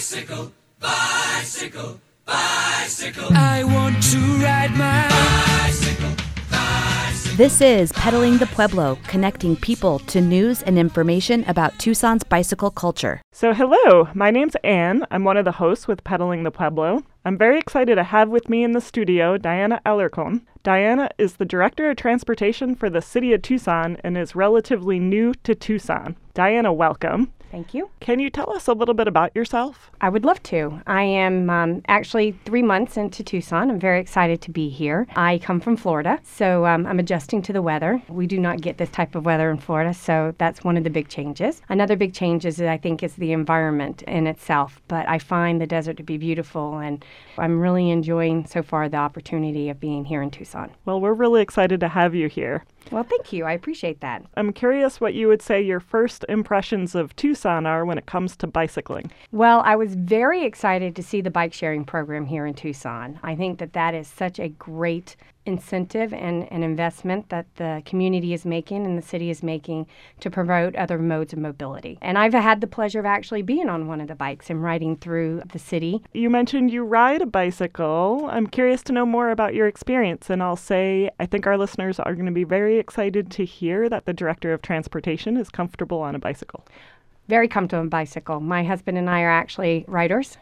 Bicycle, bicycle, bicycle. I want to ride my bicycle, bicycle. This is Pedaling the Pueblo, connecting people to news and information about Tucson's bicycle culture. So hello, my name's Anne. I'm one of the hosts with Pedaling the Pueblo. I'm very excited to have with me in the studio Diana Alarcon. Diana is the Director of Transportation for the City of Tucson and is relatively new to Tucson. Diana, welcome. Thank you. Can you tell us a little bit about yourself? I would love to. I am actually 3 months into Tucson. I'm very excited to be here. I come from Florida, so I'm adjusting to the weather. We do not get this type of weather in Florida, so that's one of the big changes. Another big change is, I think, is the environment in itself, but I find the desert to be beautiful, and I'm really enjoying so far the opportunity of being here in Tucson. Well, we're really excited to have you here. Well, thank you. I appreciate that. I'm curious what you would say your first impressions of Tucson are when it comes to bicycling. Well, I was very excited to see the bike sharing program here in Tucson. I think that is such a great incentive and an investment that the community is making and the city is making to promote other modes of mobility. And I've had the pleasure of actually being on one of the bikes and riding through the city. You mentioned you ride a bicycle. I'm curious to know more about your experience, and I'll say I think our listeners are going to be very excited to hear that the Director of Transportation is comfortable on a bicycle. Very comfortable on a bicycle. My husband and I are actually riders.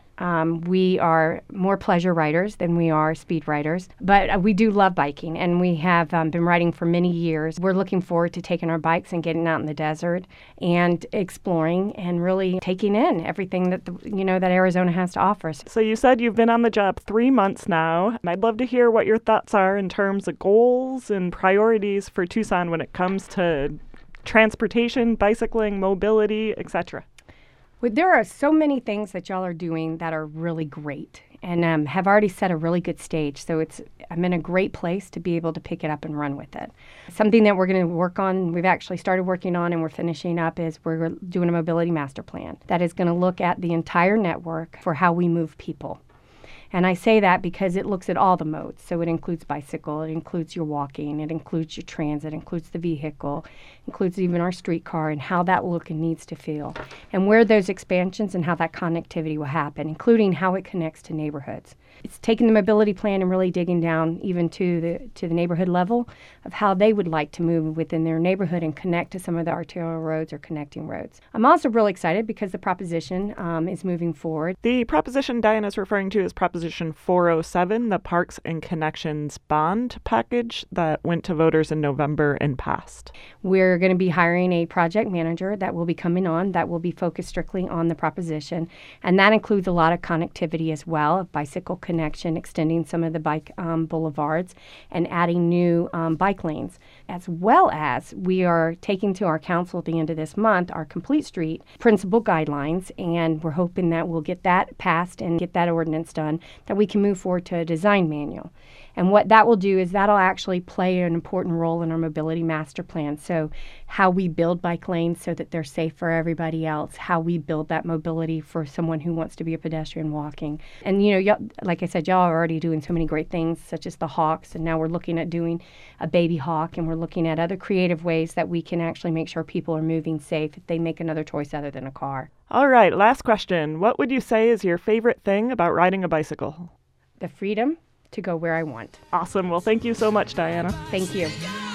We are more pleasure riders than we are speed riders, but we do love biking, and we have been riding for many years. We're looking forward to taking our bikes and getting out in the desert and exploring and really taking in everything that that Arizona has to offer. So you said you've been on the job 3 months now, and I'd love to hear what your thoughts are in terms of goals and priorities for Tucson when it comes to transportation, bicycling, mobility, etc. Well, there are so many things that y'all are doing that are really great and have already set a really good stage. So I'm in a great place to be able to pick it up and run with it. Something that we're going to work on, we've actually started working on and we're finishing up, is we're doing a mobility master plan that is going to look at the entire network for how we move people. And I say that because it looks at all the modes. So it includes bicycle, it includes your walking, it includes your transit, it includes the vehicle, includes even our streetcar and how that look and needs to feel. And where those expansions and how that connectivity will happen, including how it connects to neighborhoods. It's taking the mobility plan and really digging down even to the neighborhood level of how they would like to move within their neighborhood and connect to some of the arterial roads or connecting roads. I'm also really excited because the proposition is moving forward. The proposition Diana's referring to is Proposition 407, the Parks and Connections Bond package that went to voters in November and passed. We're going to be hiring a project manager that will be coming on that will be focused strictly on the proposition, and that includes a lot of connectivity as well, of bicycle connection, extending some of the bike boulevards, and adding new bike lanes, as well as we are taking to our council at the end of this month our Complete Street principal guidelines, and we're hoping that we'll get that passed and get that ordinance done, that we can move forward to a design manual. And what that will do is that'll actually play an important role in our mobility master plan. So how we build bike lanes so that they're safe for everybody else, how we build that mobility for someone who wants to be a pedestrian walking. And, like I said, y'all are already doing so many great things, such as the hawks, and now we're looking at doing a baby hawk, and we're looking at other creative ways that we can actually make sure people are moving safe if they make another choice other than a car. All right, last question. What would you say is your favorite thing about riding a bicycle? The freedom to go where I want. Awesome. Well, thank you so much, Diana. Thank you.